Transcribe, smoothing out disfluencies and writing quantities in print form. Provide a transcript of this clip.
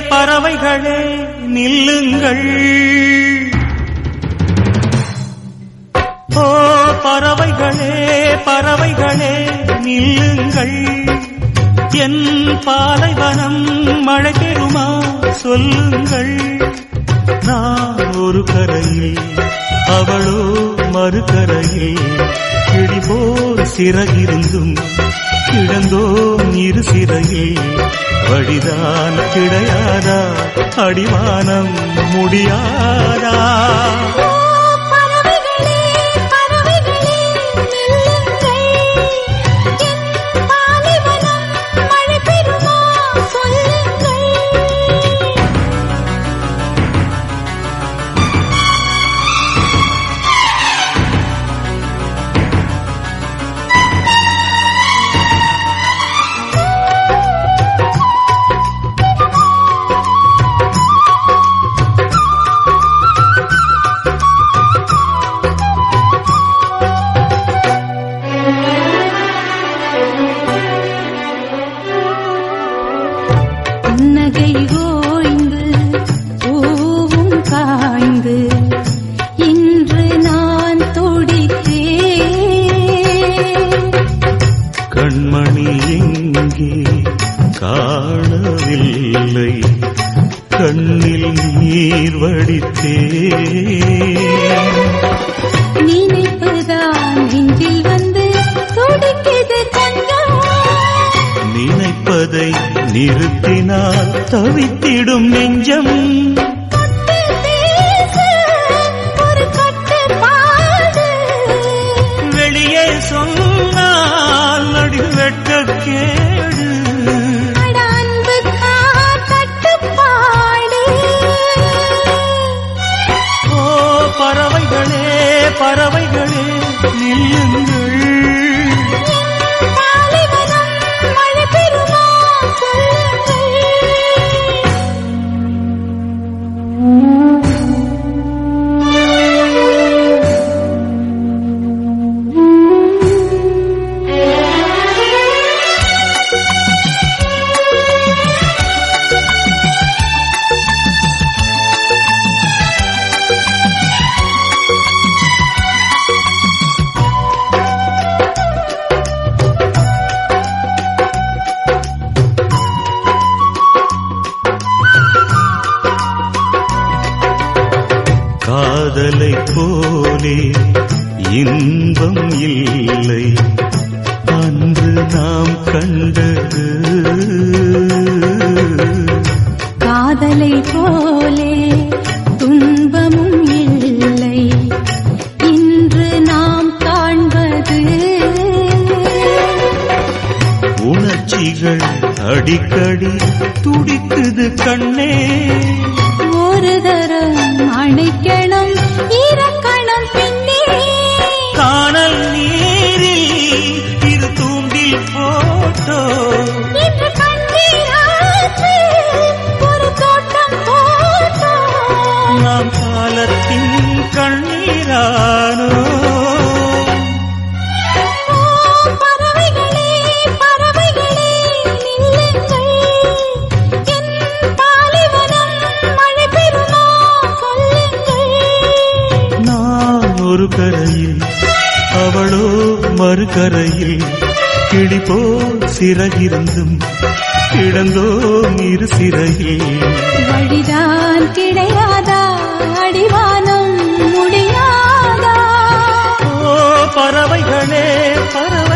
பறவைகளே நில்லுங்கள். ஓ பறவைகளே பறவைகளே நில்லுங்கள். என் பாலைவனம் மழை பெறுமா சொல்லுங்கள். நான் ஒரு கரையில் அவளோ மறுகரையில் கிழிபோல் சிறகிருந்தும் கிடந்தோம் இரு சிறையில். வழிதான் கிடையாதா அடிவானம் முடியாதா? புன்னகை ஓய்ந்து பூவும் காய்ந்து இன்று நான் துடித்தேன். கண்மணி எங்கே காணவில்லை கண்ணில் நீர் வடித்தேன். நினைப்புதான் நெஞ்சில் வந்து துடிக்குது கொஞ்சம். நினைப்பதை நிறுத்தினால் தவித்திடும் நெஞ்சம். ஒரு கட்டுப்பாடு வெளியே சொன்னால் நடி வெட்கக்கேடு. அன்பு கட்டுப்பாடு. ஓ பறவைகளே பறவைகளே நில்லுங்கள். காதலை போலே இன்பம் இல்லை அன்று நாம் கண்டது. காதலை போலே துன்பமும் இல்லை இன்று நாம் காண்பது. உணர்ச்சிகள் அடிக்கடி துடிக்குது கண்ணே. ஒரு தரம் அணைக்கணும் இறக்கணும் பின்னே. காணல் நீரில் இரு தூண்டில் போட்டோ இன்று கண்ணீராற்று ஒரு தோட்டம் போட்டோ. நாம் காலத்தின் கண்ணீரானோ. பறவைகளே பறவைகளே நில்லுங்கள். என் பாலைவனம் மழை பெறுமா சொல்லுங்கள். நான் ஒரு கரையில் அவளோ மறுகரையில் கிழிபோல் சிறகிருந்தும் கிடந்தோம் இரு சிறையில். வழிதான் கிடையாதா அடிவானம் முடியாதா? ஓ பறவைகளே பறவை